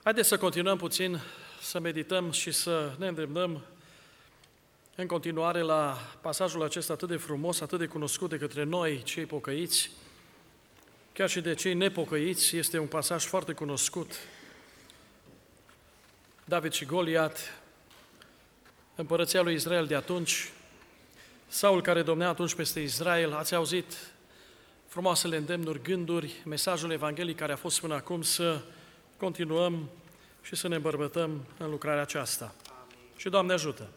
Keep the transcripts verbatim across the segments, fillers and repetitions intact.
Haideți să continuăm puțin, să medităm și să ne îndreptăm în continuare la pasajul acesta atât de frumos, atât de cunoscut de către noi, cei pocăiți, chiar și de cei nepocăiți. Este un pasaj foarte cunoscut. David și Goliat, împărăția lui Israel de atunci, Saul care domnea atunci peste Israel. Ați auzit frumoasele îndemnuri, gânduri, mesajul evanghelic care a fost până acum, să continuăm și să ne îmbărbătăm în lucrarea aceasta. Amin. Și Doamne ajută!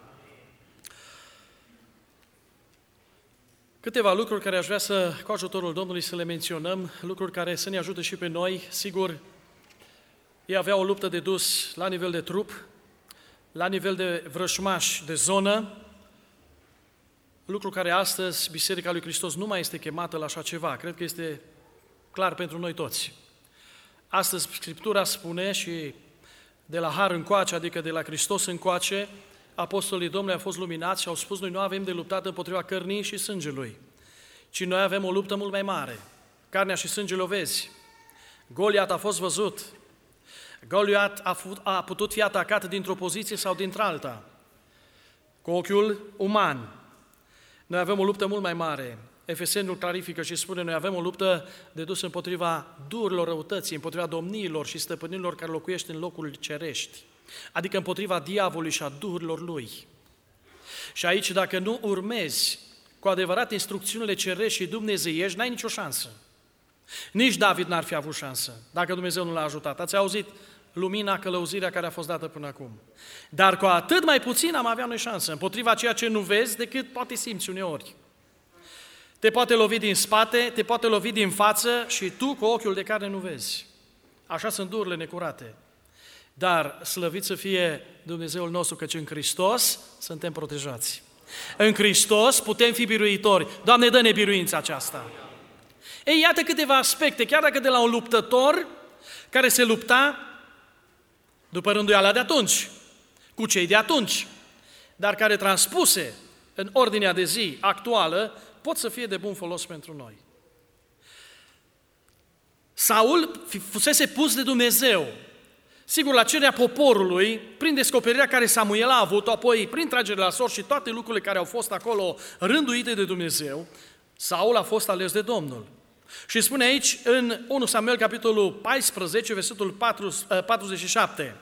Câteva lucruri care aș vrea să, cu ajutorul Domnului, să le menționăm, lucruri care să ne ajute și pe noi. Sigur, ei aveau o luptă de dus la nivel de trup, la nivel de vrășmași de zonă, lucru care astăzi Biserica lui Hristos nu mai este chemată la așa ceva. Cred că este clar pentru noi toți. Astăzi Scriptura spune și de la har încoace, adică de la Hristos încoace, apostolii Domnului au fost luminați și au spus: noi nu avem de luptat împotriva cărnii și sângelui, ci noi avem o luptă mult mai mare. Carnea și sângele o vezi. Goliat a fost văzut. Goliat a, a putut fi atacat dintr-o poziție sau dintr-alta, cu ochiul uman. Noi avem o luptă mult mai mare. Efeseniul clarifică și spune: noi avem o luptă de dus împotriva durilor răutății, împotriva domniilor și stăpânilor care locuiește în locuri cerești, adică împotriva diavolului și a duhurilor lui. Și aici, dacă nu urmezi cu adevărat instrucțiunile cerești și dumnezeiești, n-ai nicio șansă. Nici David n-ar fi avut șansă, dacă Dumnezeu nu l-a ajutat. Ați auzit lumina, călăuzirea care a fost dată până acum. Dar cu atât mai puțin am avea noi șansă, împotriva ceea ce nu vezi, decât poate simți uneori. Te poate lovi din spate, te poate lovi din față și tu cu ochiul de carne nu vezi. Așa sunt duhurile necurate. Dar slăvit să fie Dumnezeul nostru, căci în Hristos suntem protejați. În Hristos putem fi biruitori. Doamne, dă-ne biruința aceasta. Ei, iată câteva aspecte, chiar dacă de la un luptător care se lupta după rânduiala de atunci, cu cei de atunci, dar care transpuse în ordinea de zi actuală, pot să fie de bun folos pentru noi. Saul fusese pus de Dumnezeu, sigur, la cererea poporului, prin descoperirea care Samuel a avut-o, apoi prin tragerea la sort și toate lucrurile care au fost acolo rânduite de Dumnezeu, Saul a fost ales de Domnul. Și spune aici în unu Samuel, capitolul paisprezece, versetul patruzeci și șapte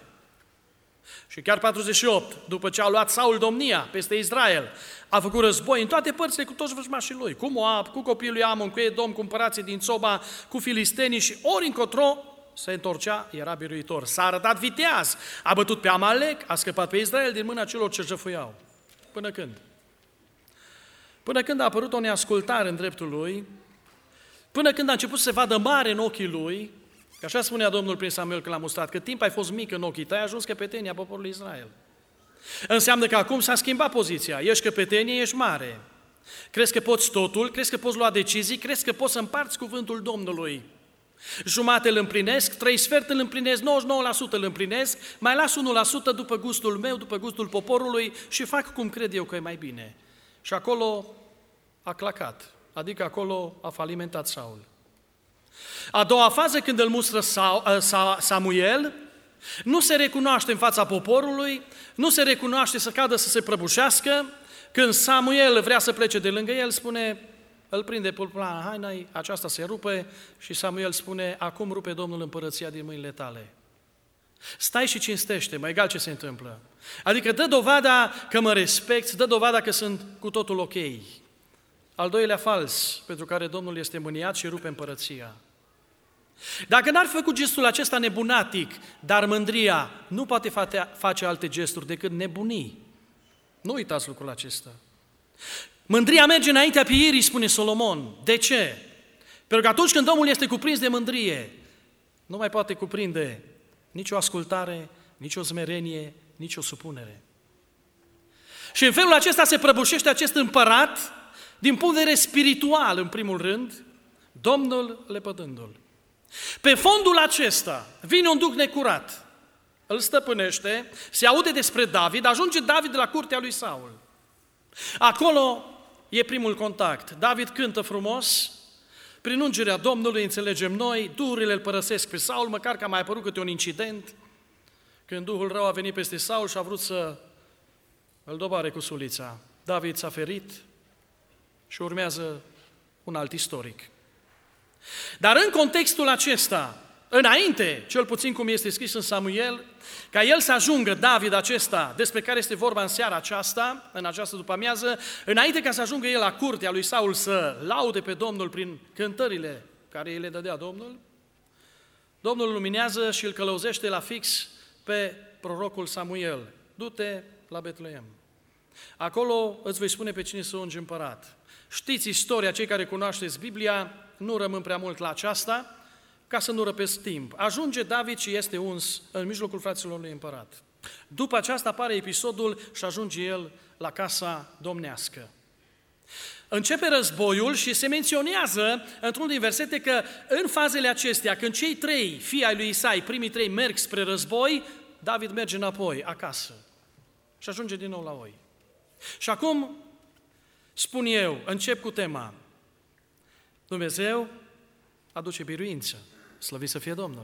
și chiar patruzeci și opt, după ce a luat Saul domnia peste Israel, a făcut război în toate părțile cu toți vrăjmașii lui, cu Moab, cu copiii lui Amon, cu Edom, cu împărații din Țoba, cu filistenii, și ori încotro se întorcea, era biruitor. S-a arătat viteaz, a bătut pe Amalek, a scăpat pe Israel din mâna celor ce jăfuiau. Până când? Până când a apărut o neascultare în dreptul lui, până când a început să se vadă mare în ochii lui, că așa spunea Domnul prin Samuel când l-a mustrat: cât timp ai fost mic în ochii tăi, ai ajuns căpetenia poporului Israel. Înseamnă că acum s-a schimbat poziția, ești căpetenie, ești mare. Crezi că poți totul, crezi că poți lua decizii, crezi că poți să împarți cuvântul Domnului. Jumate îl împlinesc, trei sferturi îl împlinesc, nouăzeci și nouă la sută îl împlinesc, mai las unu la sută după gustul meu, după gustul poporului și fac cum cred eu că e mai bine. Și acolo a clacat, adică acolo a falimentat Saul. A doua fază, când îl mustră Samuel, nu se recunoaște în fața poporului, nu se recunoaște să cadă să se prăbușească. Când Samuel vrea să plece de lângă el, spune, îl prinde pe plana hainei, aceasta se rupe și Samuel spune: acum rupe Domnul împărăția din mâinile tale. Stai și cinstește, mai egal ce se întâmplă. Adică dă dovada că mă respecti, dă dovada că sunt cu totul ok. Al doilea fals, pentru care Domnul este mâniat și rupe împărăția. Dacă n-ar fi făcut gestul acesta nebunatic, dar mândria nu poate face alte gesturi decât nebunii. Nu uitați lucrul acesta. Mândria merge înaintea pieirii, spune Solomon. De ce? Pentru că atunci când omul este cuprins de mândrie, nu mai poate cuprinde nicio ascultare, nicio smerenie, nicio supunere. Și în felul acesta se prăbușește acest împărat, din punct de vedere spiritual, în primul rând, Domnul lepădându-l. Pe fondul acesta vine un duh necurat, îl stăpânește, se aude despre David, ajunge David la curtea lui Saul. Acolo e primul contact. David cântă frumos, Prin ungerea Domnului, înțelegem noi, duhurile îl părăsesc pe Saul, măcar că a mai apărut câte un incident, când Duhul rău a venit peste Saul și a vrut să îl doboare cu sulița. David s-a ferit și urmează un alt istoric. Dar în contextul acesta, înainte, cel puțin cum este scris în Samuel, ca el să ajungă, David acesta, despre care este vorba în seara aceasta, în această după-amiază, înainte ca să ajungă el la curtea lui Saul să laude pe Domnul prin cântările care îi le dădea Domnul, Domnul îl luminează și îl călăuzește la fix pe prorocul Samuel. Du-te la Betleem. Acolo îți voi spune pe cine să ungi împărat. Știți istoria, cei care cunoașteți Biblia, nu rămân prea mult la aceasta, ca să nu răpesc timp. Ajunge David și este uns în mijlocul fraților lui împărat. După aceasta apare episodul și ajunge el la casa domnească. Începe războiul și se menționează într-unul din versete că în fazele acestea, când cei trei fii ai lui Isai, primii trei, merg spre război, David merge înapoi, acasă și ajunge din nou la oi. Și acum, spun eu, încep cu tema. Dumnezeu aduce biruință, slăvit să fie Domnul.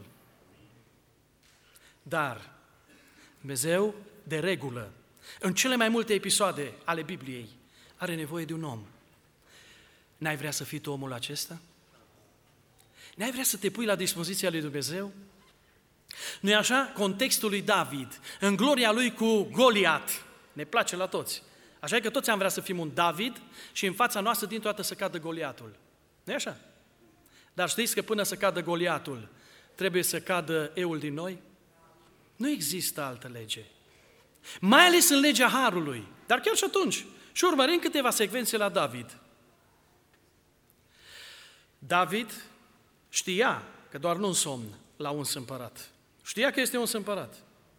Dar Dumnezeu, de regulă, în cele mai multe episoade ale Bibliei, are nevoie de un om. N-ai vrea să fii tu omul acesta? N-ai vrea să te pui la dispoziția lui Dumnezeu? Nu-i așa? Contextul lui David, în gloria lui cu Goliat, ne place la toți. Așa că toți am vrea să fim un David și în fața noastră dintr-o dată să cadă Goliatul. Nu-i așa? Dar știți că până să cadă Goliatul, trebuie să cadă eul din noi? Nu există altă lege. Mai ales în legea Harului. Dar chiar și atunci. Și urmărim câteva secvențe la David. David știa că doar nu în somn l-a uns împărat. Știa că este uns împărat.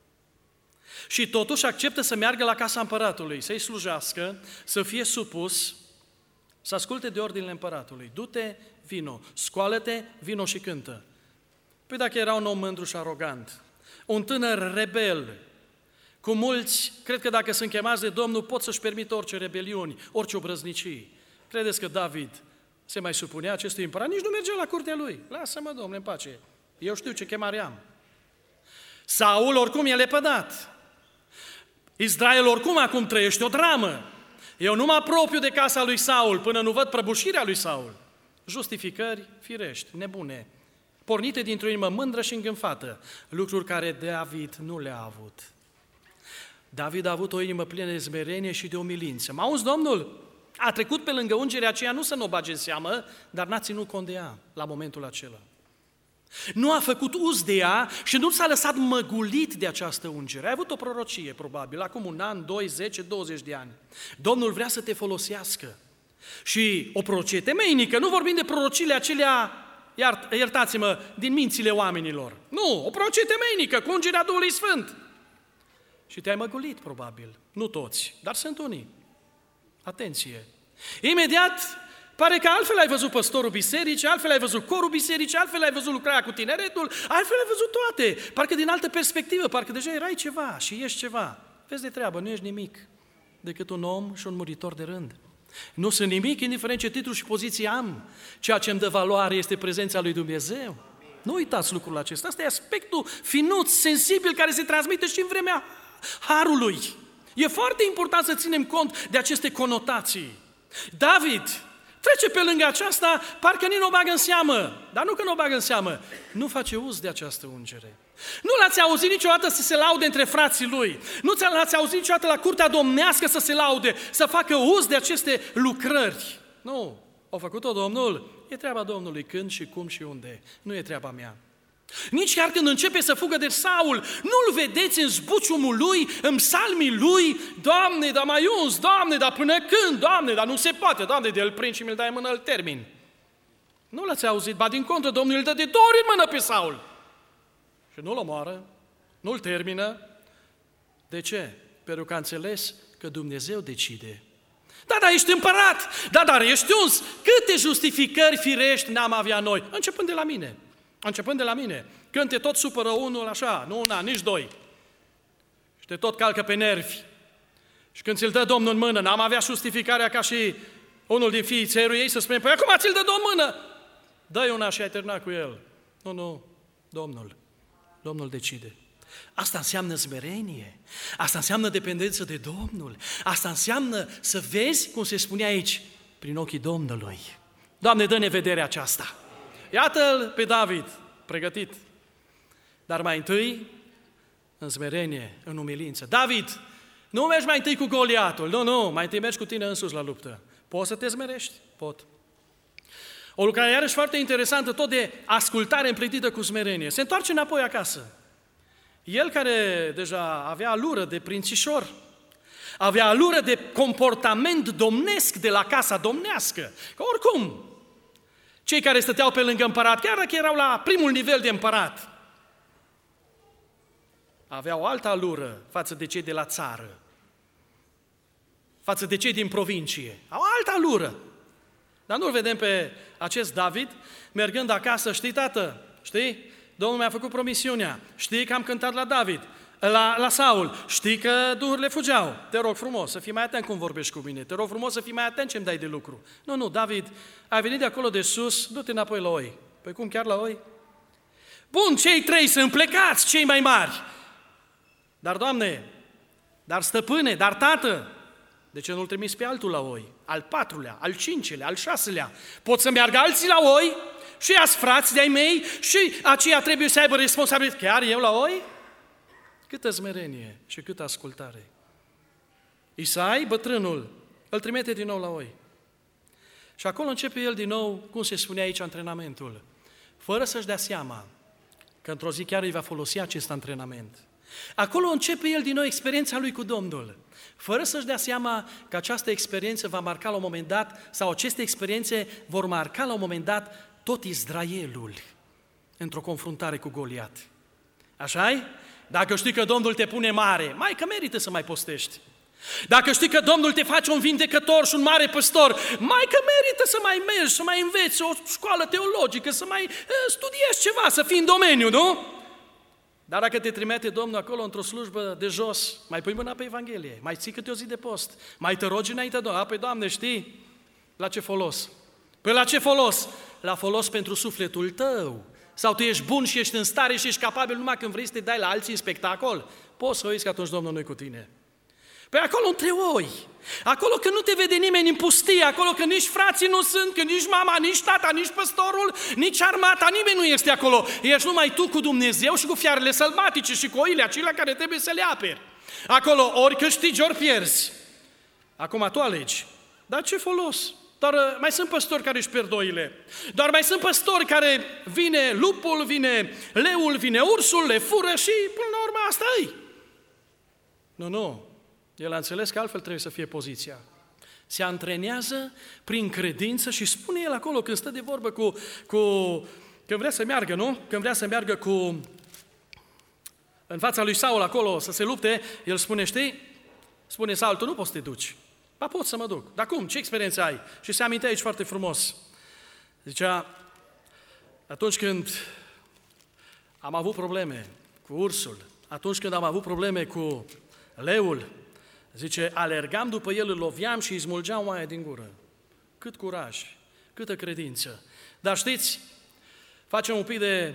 Și totuși acceptă să meargă la casa împăratului, să-i slujească, să fie supus, să asculte de ordinele împăratului. Du-te, vino, scoală-te, vino și cântă. Păi dacă era un om mândru și arogant, un tânăr rebel, cu mulți, cred că dacă sunt chemați de Domnul, pot să-și permită orice rebeliuni, orice obrăznicii. Credeți că David se mai supunea acestui împărat? Nici nu mergea la curtea lui. Lasă-mă, Domnule, în pace. Eu știu ce chemare am. Saul oricum e lepădat. Israel oricum acum trăiește o dramă. Eu nu mă apropiu de casa lui Saul până nu văd prăbușirea lui Saul. Justificări firești, nebune, pornite dintr-o inimă mândră și îngânfată, lucruri care David nu le-a avut. David a avut o inimă plină de smerenie și de umilință. M-a auzi, Domnul? A trecut pe lângă ungerea aceea, nu să nu o bage în seamă, dar n-a ținut cont de ea la momentul acela. Nu a făcut uz de ea și nu s-a lăsat măgulit de această ungere. Ai avut o prorocie, probabil, acum un an, doi, zece, douăzeci de ani. Domnul vrea să te folosească. Și o prorocie temeinică, nu vorbim de prorociile acelea, iart, iertați-mă, din mințile oamenilor. Nu, o prorocie temeinică, cu ungerea Duhului Sfânt. Și te-ai măgulit, probabil. Nu toți, dar sunt unii. Atenție! Imediat, pare că altfel ai văzut păstorul bisericii, altfel ai văzut corul bisericii, altfel ai văzut lucrarea cu tineretul, altfel ai văzut toate. Parcă din altă perspectivă, parcă deja erai ceva și ești ceva. Vezi de treabă, nu ești nimic decât un om și un muritor de rând. Nu sunt nimic, indiferent ce titlu și poziție am. Ceea ce îmi dă valoare este prezența lui Dumnezeu. Nu uitați lucrul acesta. Asta e aspectul finuț, sensibil, care se transmite și în vremea Harului. E foarte important să ținem cont de aceste conotații. David trece pe lângă aceasta, parcă nici nu o bagă în seamă. Dar nu că nu o bagă în seamă, nu face uz de această ungere. Nu l-ați auzit niciodată să se laude între frații lui. Nu l-ați auzit niciodată la curtea domnească să se laude, să facă uz de aceste lucrări. Nu, au făcut-o Domnul. E treaba Domnului când și cum și unde. Nu e treaba mea. Nici chiar când începe să fugă de Saul, nu-l vedeți în zbuciumul lui, în psalmii lui, Doamne, dar mai uns, Doamne, dar până când, Doamne, dar nu se poate, Doamne, de-l prind și mi-l dai în mână, îl termin. Nu l-ați auzit, ba din contră, Domnul îl dă de două ori în mână pe Saul. Și nu-l omoară, nu-l termină. De ce? Pentru că a înțeles că Dumnezeu decide. Da, dar ești împărat, da, dar ești uns. Câte justificări firești n-am avea noi, începând de la mine. Începând de la mine, când te tot supără unul așa, nu una, nici doi, și te tot calcă pe nervi, și când ți-l dă Domnul în mână, n-am avea justificarea ca și unul din fiii țărului ei să spune, păi acum ți-l dă Domnul în mână, dă-i una și ai terminat cu el. Nu, nu, Domnul. Domnul decide. Asta înseamnă smerenie. Asta înseamnă dependență de Domnul. Asta înseamnă să vezi, cum se spune aici, prin ochii Domnului. Doamne, dă-ne vederea aceasta. Iată-l pe David, pregătit. Dar mai întâi, în smerenie, în umilință. David, nu mergi mai întâi cu Goliatul. Nu, nu, mai întâi mergi cu tine însuși la luptă. Poți să te smerești? Pot. O lucrare iarăși foarte interesantă, tot de ascultare împletită cu smerenie. Se întoarce înapoi acasă. El care deja avea alură de prințișor, avea alură de comportament domnesc de la casa domnească. Că oricum, cei care stăteau pe lângă împărat, chiar dacă erau la primul nivel de împărat, aveau o altă alură față de cei de la țară, față de cei din provincie. Au altă alură. Dar nu-l vedem pe acest David mergând acasă, știi, tată, știi? Domnul mi-a făcut promisiunea, știi că am cântat la David, la, la Saul, știi că duhurile fugeau. Te rog frumos să fii mai atent cum vorbești cu mine, te rog frumos să fii mai atent ce-mi dai de lucru. Nu, nu, David, ai venit de acolo de sus, du-te înapoi la oi. Păi cum, chiar la oi? Bun, cei trei sunt plecați, cei mai mari. Dar, Doamne, dar stăpâne, dar tată, de ce nu-l trimis pe altul la oi? Al patrulea, al cincelea, al șaselea. Pot să meargă alții la oi? Și ați frați de-ai mei? Și aceia trebuie să aibă responsabilitate. Chiar eu la oi? Câtă smerenie și câtă ascultare. Isai, bătrânul, îl trimite din nou la oi. Și acolo începe el din nou, cum se spune aici, antrenamentul. Fără să-și dea seama că într-o zi chiar îi va folosi acest antrenament. Acolo începe el din nou experiența lui cu Domnul, fără să-și dea seama că această experiență va marca la un moment dat, sau aceste experiențe vor marca la un moment dat tot Israelul într-o confruntare cu Goliat. Așa-i? Dacă știi că Domnul te pune mare, mai că merită să mai postești. Dacă știi că Domnul te face un vindecător și un mare păstor, mai că merită să mai mergi, să mai înveți o școală teologică, să mai studiezi ceva, să fii în domeniu, nu? Dar dacă te trimite Domnul acolo într-o slujbă de jos, mai pui mâna pe Evanghelie, mai ții câte o zi de post, mai te rogi înainte de Domnul. A, păi Doamne, știi? La ce folos? Păi la ce folos? La folos pentru sufletul tău. Sau tu ești bun și ești în stare și ești capabil numai când vrei să te dai la alții în spectacol? Poți să uiți că atunci Domnul nu-i cu tine. Păi acolo între oi, acolo când nu te vede nimeni în pustie, acolo când nici frații nu sunt, când nici mama, nici tata, nici păstorul, nici armata, nimeni nu este acolo. Ești numai tu cu Dumnezeu și cu fiarele sălbatice și cu oile acelea care trebuie să le aperi. Acolo ori câștigi, ori pierzi. Acum tu alegi. Dar ce folos? Doar mai sunt păstori care își pierd oile. Doar mai sunt păstori care vine lupul, vine leul, vine ursul, le fură și până la urmă asta e. Nu, nu. El a înțeles că altfel trebuie să fie poziția. Se antrenează prin credință și spune el acolo când stă de vorbă cu, cu când vrea să meargă, nu? Când vrea să meargă cu în fața lui Saul acolo să se lupte, el spune, știi? Spune Saul, tu nu poți să te duci. Ba pot să mă duc. Dar cum? Ce experiență ai? Și se amintea aici foarte frumos. Zicea, atunci când am avut probleme cu ursul, atunci când am avut probleme cu leul, zice, alergam după el, îl loveam și îi smulgeam oaia din gură. Cât curaj, câtă credință. Dar știți, facem un pic de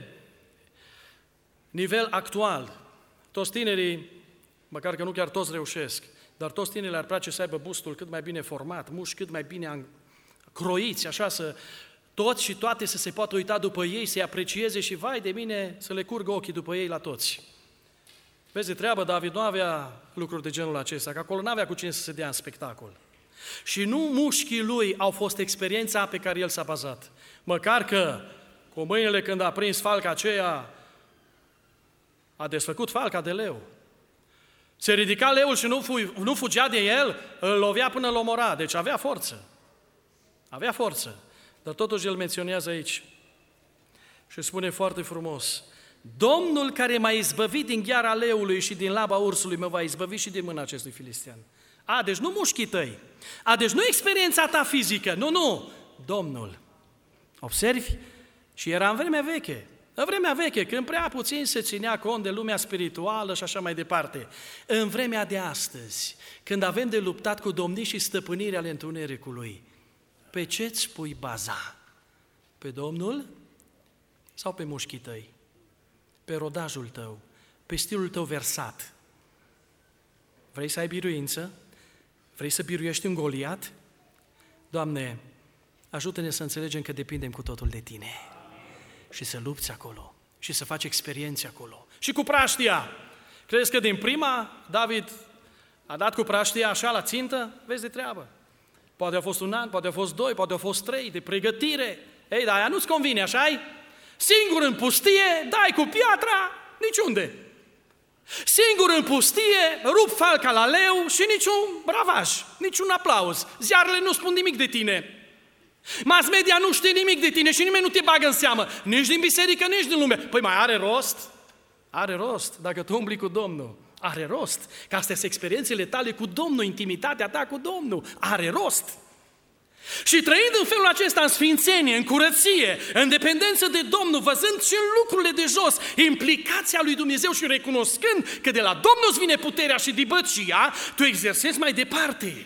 nivel actual. Toți tinerii, măcar că nu chiar toți reușesc, dar toți tinerii ar place să aibă bustul cât mai bine format, mușchi cât mai bine croiți, așa să toți și toate să se poată uita după ei, să-i aprecieze și vai de mine să le curgă ochii după ei la toți. Vezi de treabă, David nu avea lucruri de genul acesta, că acolo nu avea cu cine să se dea în spectacol. Și nu mușchii lui au fost experiența pe care el s-a bazat. Măcar că cu mâinile când a prins falca aceea, a desfăcut falca de leu. Se ridica leul și nu, fu- nu fugea de el, îl lovea până îl omora, deci avea forță. Avea forță. Dar totuși el menționează aici și spune foarte frumos, Domnul care m-a izbăvit din gheara leului și din laba ursului, mă va izbăvi și din mâna acestui filistean. A, deci nu mușchii tăi. A, deci nu experiența ta fizică. Nu, nu. Domnul. Observi? Și era în vremea veche. În vremea veche, când prea puțin se ținea cont de lumea spirituală și așa mai departe. În vremea de astăzi, când avem de luptat cu domnii și stăpâniri ale întunericului, pe ce-ți pui baza? Pe Domnul sau pe mușchii tăi? Pe rodajul tău? Pe stilul tău versat? Vrei să ai biruință? Vrei să biruiești un Goliat? Doamne, ajută-ne să înțelegem că depindem cu totul de Tine. Și să lupți acolo. Și să faci experiențe acolo. Și cu praștia. Crezi că din prima David a dat cu praștia așa la țintă? Vezi de treabă. Poate a fost un an, poate a fost doi, poate a fost trei de pregătire. Ei, dar aia nu-ți convine, așa-i? Singur în pustie, dai cu piatra, niciunde. Singur în pustie, rup falca la leu și niciun bravaj, niciun aplauz. Ziarele nu spun nimic de tine. Mass media nu știe nimic de tine și nimeni nu te bagă în seamă, nici din biserică, nici din lume. Păi mai are rost? Are rost, dacă tu umbli cu Domnul. Are rost, că astea sunt experiențele tale cu Domnul, intimitatea ta cu Domnul. Are rost. Și trăind în felul acesta în sfințenie, în curăție, în dependență de Domnul, văzând și în lucrurile de jos implicația lui Dumnezeu și recunoscând că de la Domnul îți vine puterea și dibăcia, tu exersezi mai departe.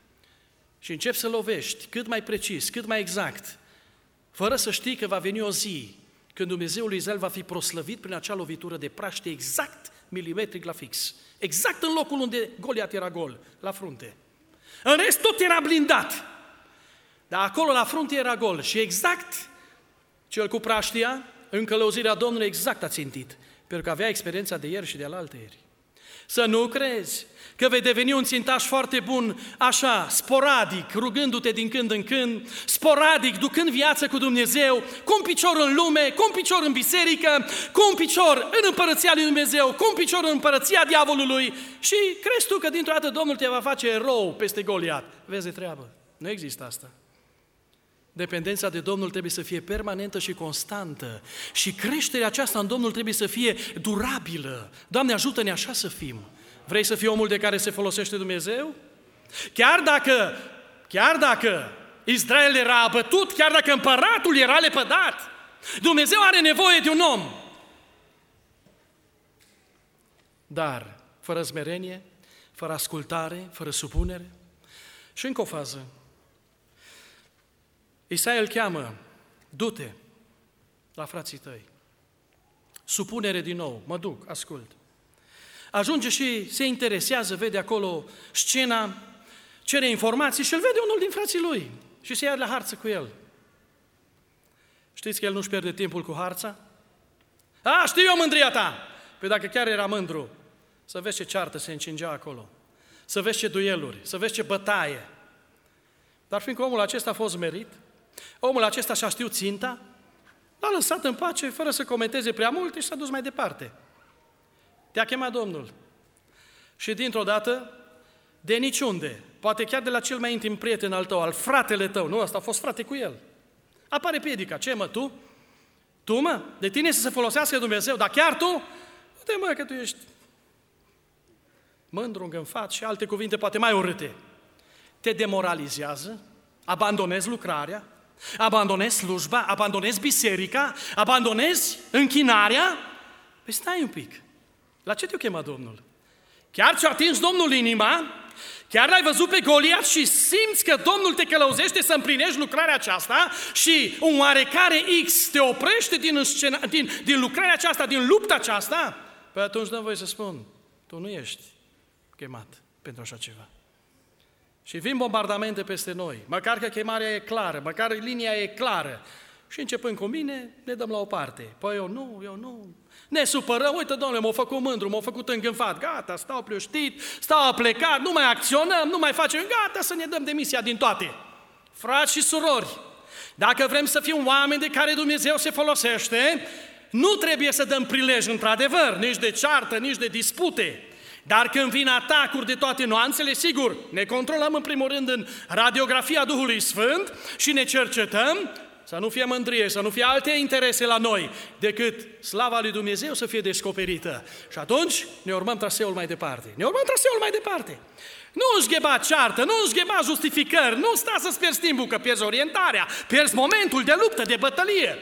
Și începi să lovești cât mai precis, cât mai exact, fără să știi că va veni o zi când Dumnezeul lui Israel va fi proslăvit prin acea lovitură de praște exact milimetric la fix. Exact în locul unde Goliat era gol, la frunte. În rest tot era blindat. Dar acolo la frunte era gol și exact cel cu praștia, în călăuzirea Domnului, exact a țintit. Pentru că avea experiența de ieri și de alaltă ieri. Să nu crezi că vei deveni un țintaș foarte bun, așa, sporadic, rugându-te din când în când, sporadic, ducând viață cu Dumnezeu, cu un picior în lume, cu un picior în biserică, cu un picior în împărăția lui Dumnezeu, cu un picior în împărăția diavolului și crezi tu că dintr-o dată Domnul te va face erou peste Goliat. Vezi de treabă. Nu există asta. Dependența de Domnul trebuie să fie permanentă și constantă și creșterea aceasta în Domnul trebuie să fie durabilă. Doamne, ajută-ne așa să fim. Vrei să fii omul de care se folosește Dumnezeu? Chiar dacă, chiar dacă Israel era abătut, chiar dacă împăratul era lepădat, Dumnezeu are nevoie de un om. Dar fără smerenie, fără ascultare, fără supunere. Și încă o fază. Isaia îl cheamă, du-te la frații tăi. Supunere din nou, mă duc, ascult. Ajunge și se interesează, vede acolo scena, cere informații și îl vede unul din frații lui și se ia la harță cu el. Știți că el nu-și pierde timpul cu harța? A, știu eu mândria ta! Păi dacă chiar era mândru, să vezi ce ceartă se încingea acolo, să vezi ce dueluri, să vezi ce bătaie. Dar fiindcă omul acesta a fost merit, omul acesta și-a știut ținta, l-a lăsat în pace fără să comenteze prea multe și s-a dus mai departe. Te-a chemat Domnul. Și dintr-o dată, de niciunde, poate chiar de la cel mai intim prieten al tău, al fratele tău, nu, ăsta a fost frate cu el, apare piedica. Ce, mă, tu? Tu, mă? De tine să se folosească Dumnezeu, dar chiar tu? Uite, mă, că tu ești mândru, îngânfat și alte cuvinte poate mai urâte. Te demoralizează, abandonezi lucrarea, abandonezi slujba, abandonezi biserica, abandonezi închinarea. Păi stai un pic. La ce te-o chema Domnul? Chiar ți-a atins Domnul inima? Chiar l-ai văzut pe Goliat și simți că Domnul te călăuzește să împlinești lucrarea aceasta și un oarecare X te oprește din, scena, din, din lucrarea aceasta, din lupta aceasta? Păi atunci dăm voie să spun, tu nu ești chemat pentru așa ceva. Și vin bombardamente peste noi, măcar că chemarea e clară, măcar linia e clară. Și începând cu mine, ne dăm la o parte. Păi eu nu, eu nu. Ne supărăm, uite, domnule, m-au făcut mândru, m-au făcut îngânfat, gata, stau plăștit, stau plecat, nu mai acționăm, nu mai facem, gata, să ne dăm demisia din toate. Frați și surori, dacă vrem să fim oameni de care Dumnezeu se folosește, nu trebuie să dăm prilej, într-adevăr, nici de ceartă, nici de dispute. Dar când vin atacuri de toate nuanțele, sigur, ne controlăm în primul rând în radiografia Duhului Sfânt și ne cercetăm să nu fie mândrie, să nu fie alte interese la noi, decât slava lui Dumnezeu să fie descoperită. Și atunci ne urmăm traseul mai departe. Ne urmăm traseul mai departe. Nu își ceartă, nu își justificări, nu sta să-ți pierzi timpul, că pierzi orientarea, pierzi momentul de luptă, de bătălie.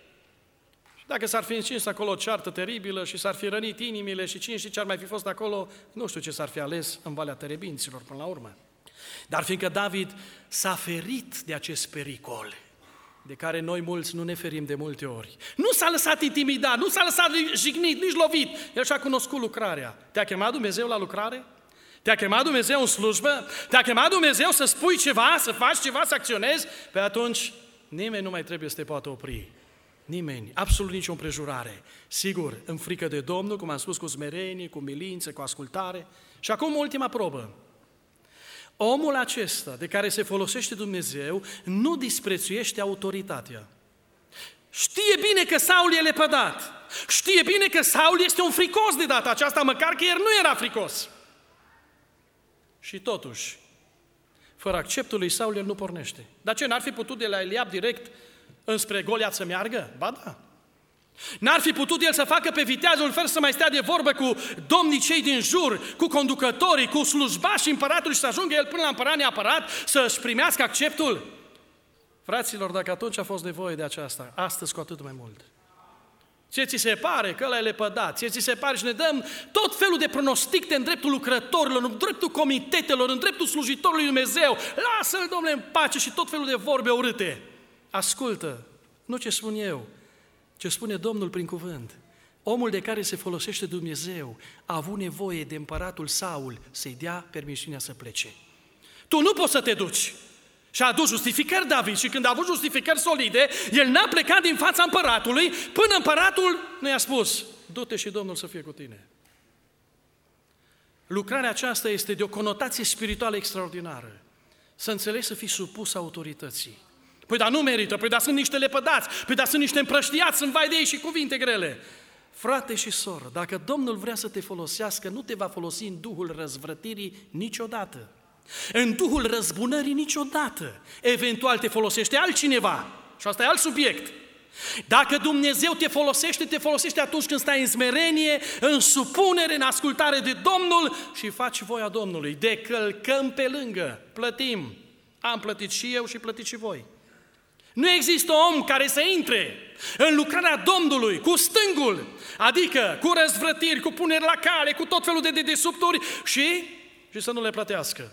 Și dacă s-ar fi încins acolo o ceartă teribilă și s-ar fi rănit inimile și cine știe ce ar mai fi fost acolo, nu știu ce s-ar fi ales în Valea Terebinților până la urmă. Dar fiindcă David s-a ferit de acest pericol, de care noi mulți nu ne ferim de multe ori. Nu s-a lăsat intimidat, nu s-a lăsat jignit, nici lovit. El și-a cunoscut lucrarea. Te-a chemat Dumnezeu la lucrare? Te-a chemat Dumnezeu în slujbă? Te-a chemat Dumnezeu să spui ceva, să faci ceva, să acționezi? Pe atunci nimeni nu mai trebuie să te poată opri. Nimeni, absolut nicio împrejurare. Sigur, în frică de Domnul, cum am spus, cu smerenie, cu milință, cu ascultare. Și acum ultima probă. Omul acesta de care se folosește Dumnezeu nu disprețuiește autoritatea. Știe bine că Saul e lepădat. Știe bine că Saul este un fricos de data aceasta, măcar că el nu era fricos. Și totuși, fără acceptul lui Saul, el nu pornește. Dar ce, n-ar fi putut de la Eliab direct înspre Goliat să meargă? Ba da. N-ar fi putut el să facă pe viteazul fără să mai stea de vorbă cu domnii cei din jur, cu conducătorii, cu slujbașii împăratului și să ajungă el până la împărat neapărat să-și primească acceptul? Fraților, dacă atunci a fost nevoie de aceasta, astăzi cu atât mai mult. Ție ți se pare că ăla e lepădat, ție ți se pare și ne dăm tot felul de pronosticte în dreptul lucrătorilor, în dreptul comitetelor, în dreptul slujitorului Dumnezeu. Lasă-l, Domnule, în pace și tot felul de vorbe urâte. Ascultă, nu ce spun eu, ce spune Domnul prin cuvânt. Omul de care se folosește Dumnezeu a avut nevoie de împăratul Saul să-i dea permisiunea să plece. Tu nu poți să te duci. Și a adus justificări David și când a avut justificări solide, el n-a plecat din fața împăratului până împăratul nu i-a spus: du-te și Domnul să fie cu tine. Lucrarea aceasta este de o conotație spirituală extraordinară. Să înțelegi să fii supus autorității. Păi dar nu merită, păi dar sunt niște lepădați, păi dar sunt niște împrăștiați, sunt vai de ei și cuvinte grele. Frate și soră, dacă Domnul vrea să te folosească, nu te va folosi în duhul răzvrătirii niciodată. În duhul răzbunării niciodată. Eventual te folosește altcineva și asta e alt subiect. Dacă Dumnezeu te folosește, te folosește atunci când stai în smerenie, în supunere, în ascultare de Domnul și faci voia Domnului. Decălcăm pe lângă, plătim. Am plătit și eu și plătit și voi. Nu există om care să intre în lucrarea Domnului cu stângul, adică cu răzvrătiri, cu puneri la cale, cu tot felul de dedesubturi și, și să nu le plătească.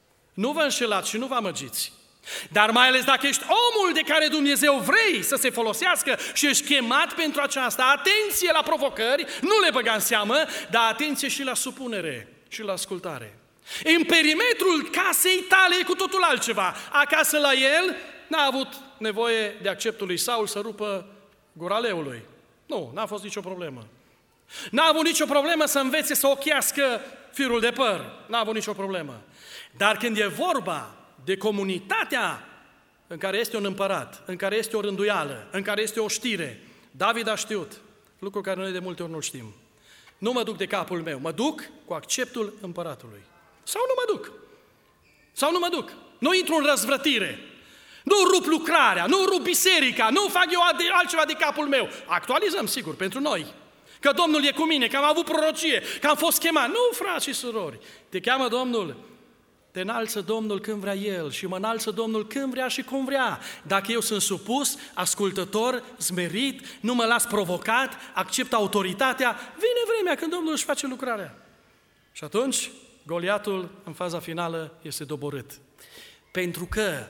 Nu vă înșelați și nu vă amăgiți. Dar mai ales dacă ești omul de care Dumnezeu vrei să se folosească și ești chemat pentru aceasta, atenție la provocări, nu le băga în seamă, dar atenție și la supunere și la ascultare. În perimetrul casei tale e cu totul altceva. Acasă la el n-a avut nevoie de acceptul lui Saul să rupă gura leului. Nu, n-a fost nicio problemă. N-a avut nicio problemă să învețe să ochească firul de păr. N-a avut nicio problemă. Dar când e vorba de comunitatea în care este un împărat, în care este o rânduială, în care este o știre, David a știut, lucru care noi de multe ori nu știm. Nu mă duc de capul meu, mă duc cu acceptul împăratului. Sau nu mă duc. Sau nu mă duc. Nu intru în răzvrătire. Nu rup lucrarea, nu rup biserica, nu fac eu altceva de capul meu. Actualizăm, sigur, pentru noi. Că Domnul e cu mine, că am avut prorocie, că am fost chemat. Nu, frați și surori, te cheamă Domnul, te înalță Domnul când vrea El și mă înalță Domnul când vrea și cum vrea. Dacă eu sunt supus, ascultător, smerit, nu mă las provocat, accept autoritatea, vine vremea când Domnul își face lucrarea. Și atunci, Goliatul, în faza finală, este doborât. Pentru că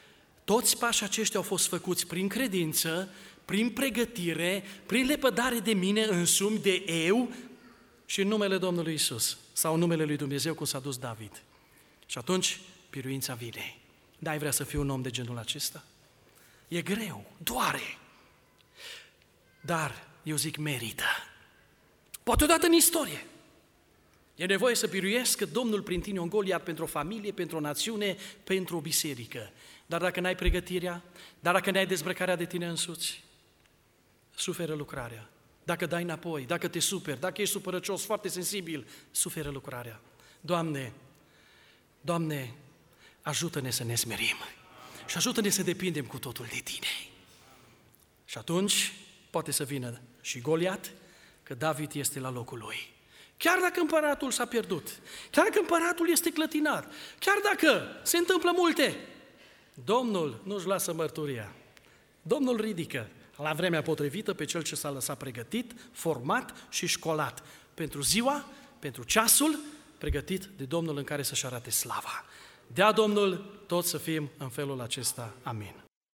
toți pașii aceștia au fost făcuți prin credință, prin pregătire, prin lepădare de mine însumi, de eu și în numele Domnului Iisus sau în numele lui Dumnezeu, cum s-a dus David. Și atunci, biruința vine. Da, ai vrea să fii un om de genul acesta? E greu, doare. Dar, eu zic, merită. Poate odată în istorie. E nevoie să biruiască Domnul prin tine un Goliat pentru o familie, pentru o națiune, pentru o biserică. Dar dacă n-ai pregătirea, dar dacă n-ai dezbrăcarea de tine însuți, suferă lucrarea. Dacă dai înapoi, dacă te superi, dacă ești supărăcios, foarte sensibil, suferă lucrarea. Doamne, Doamne, ajută-ne să ne smerim și ajută-ne să depindem cu totul de Tine. Și atunci poate să vină și Goliat, că David este la locul lui. Chiar dacă împăratul s-a pierdut, chiar dacă împăratul este clătinat, chiar dacă se întâmplă multe, Domnul nu-și lasă mărturia. Domnul ridică la vremea potrivită pe cel ce s-a lăsat pregătit, format și școlat pentru ziua, pentru ceasul pregătit de Domnul în care să-și arate slava. Dea Domnul tot să fim în felul acesta. Amin.